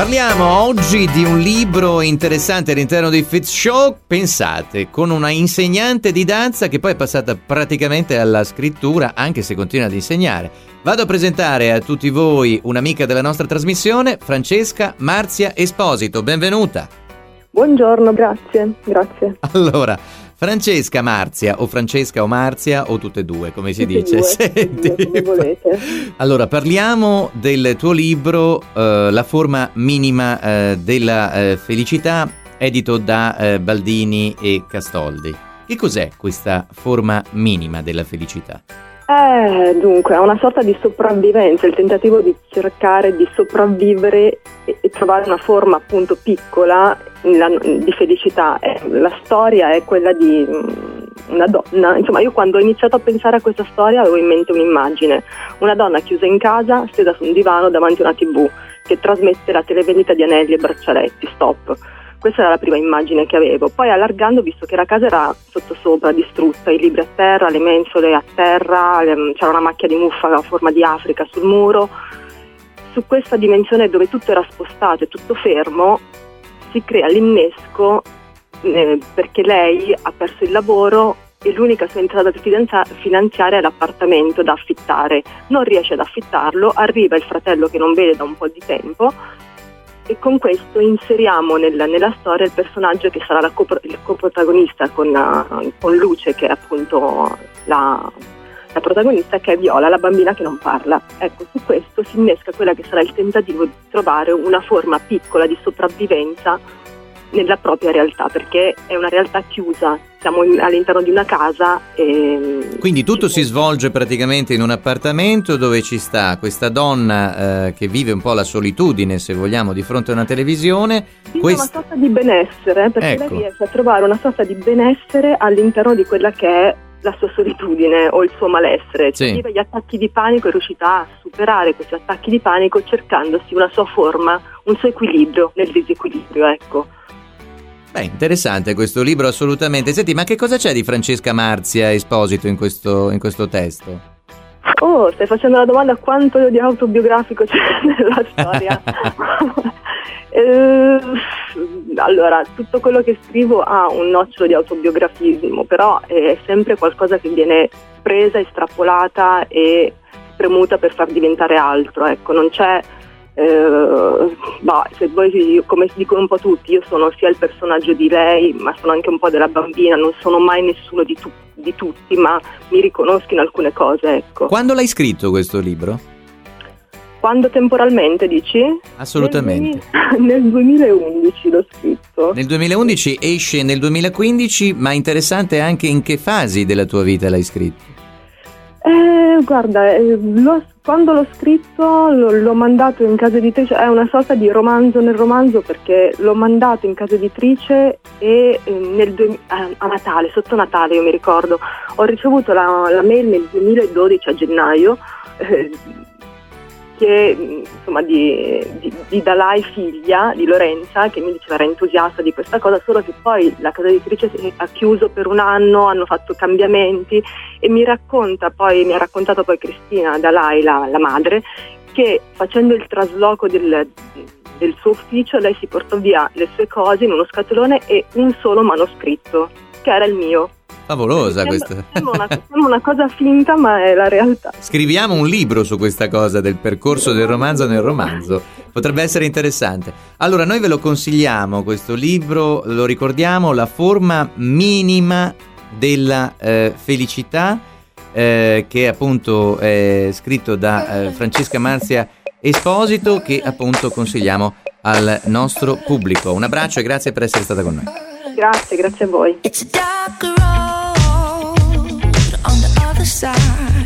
Parliamo oggi di un libro interessante all'interno di Fitz Show, pensate, con una insegnante di danza che poi è passata praticamente alla scrittura, anche se continua ad insegnare. Vado a presentare a tutti voi un'amica della nostra trasmissione, Francesca Marzia Esposito, benvenuta. Buongiorno, grazie. Allora, Francesca Marzia o Marzia o tutte e due, come si dice? Due, Senti, come volete. Allora, parliamo del tuo libro La forma minima della felicità, edito da Baldini e Castoldi. Che cos'è questa forma minima della felicità? Dunque, è una sorta di sopravvivenza, il tentativo di cercare di sopravvivere e trovare una forma appunto piccola di felicità. La storia è quella di una donna, insomma io quando ho iniziato a pensare a questa storia avevo in mente un'immagine, una donna chiusa in casa, stesa su un divano davanti a una TV che trasmette la televendita di anelli e braccialetti, stop. Questa era la prima immagine che avevo. Poi allargando, visto che la casa era sottosopra, distrutta, i libri a terra, le mensole a terra, c'era una macchia di muffa a forma di Africa sul muro. Su questa dimensione dove tutto era spostato e tutto fermo, si crea l'innesco perché lei ha perso il lavoro e l'unica sua entrata finanziaria è l'appartamento da affittare. Non riesce ad affittarlo, arriva il fratello che non vede da un po' di tempo, e con questo inseriamo nella storia il personaggio che sarà il coprotagonista con Luce, che è appunto la protagonista, che è Viola, la bambina che non parla. Ecco, su questo si innesca quella che sarà il tentativo di trovare una forma piccola di sopravvivenza nella propria realtà, perché è una realtà chiusa, siamo all'interno di una casa. Quindi tutto si svolge praticamente in un appartamento dove ci sta questa donna che vive un po' la solitudine, se vogliamo, di fronte a una televisione. Una sorta di benessere, perché ecco, lei riesce a trovare una sorta di benessere all'interno di quella che è la sua solitudine o il suo malessere. Sì. Vive gli attacchi di panico, è riuscita a superare questi attacchi di panico cercandosi una sua forma, un suo equilibrio nel disequilibrio, ecco. Beh, interessante questo libro, assolutamente. Senti, ma che cosa c'è di Francesca Marzia Esposito in questo testo? Oh, stai facendo la domanda quanto di autobiografico c'è nella storia. Allora, tutto quello che scrivo ha un nocciolo di autobiografismo, però è sempre qualcosa che viene presa, estrapolata e spremuta per far diventare altro, ecco, non c'è se voi, come dicono un po' tutti, io sono sia il personaggio di lei, ma sono anche un po' della bambina, non sono mai nessuno di tutti, ma mi riconosco in alcune cose, ecco. Quando l'hai scritto questo libro? Quando temporalmente, dici? Assolutamente. Nel 2011 l'ho scritto. Nel 2011 esce nel 2015, ma interessante anche in che fasi della tua vita l'hai scritto? Guarda, quando l'ho scritto l'ho mandato in casa editrice, è una sorta di romanzo nel romanzo, perché l'ho mandato in casa editrice e a Natale, sotto Natale io mi ricordo, ho ricevuto la mail nel 2012 a gennaio, che insomma di Dalai, figlia di Lorenza, che mi diceva era entusiasta di questa cosa, solo che poi la casa editrice ha chiuso per un anno, hanno fatto cambiamenti, e mi ha raccontato poi Cristina Dalai, la madre, che facendo il trasloco del suo ufficio lei si portò via le sue cose in uno scatolone e un solo manoscritto, che era il mio. Favolosa questa. Sembra una cosa finta, ma è la realtà. Scriviamo un libro su questa cosa del percorso del romanzo nel romanzo. Potrebbe essere interessante. Allora, noi ve lo consigliamo questo libro, lo ricordiamo, La forma minima della felicità, che appunto è scritto da Francesca Marzia Esposito, che appunto consigliamo al nostro pubblico. Un abbraccio e grazie per essere stata con noi. Grazie a voi. It's a dark road on the other side.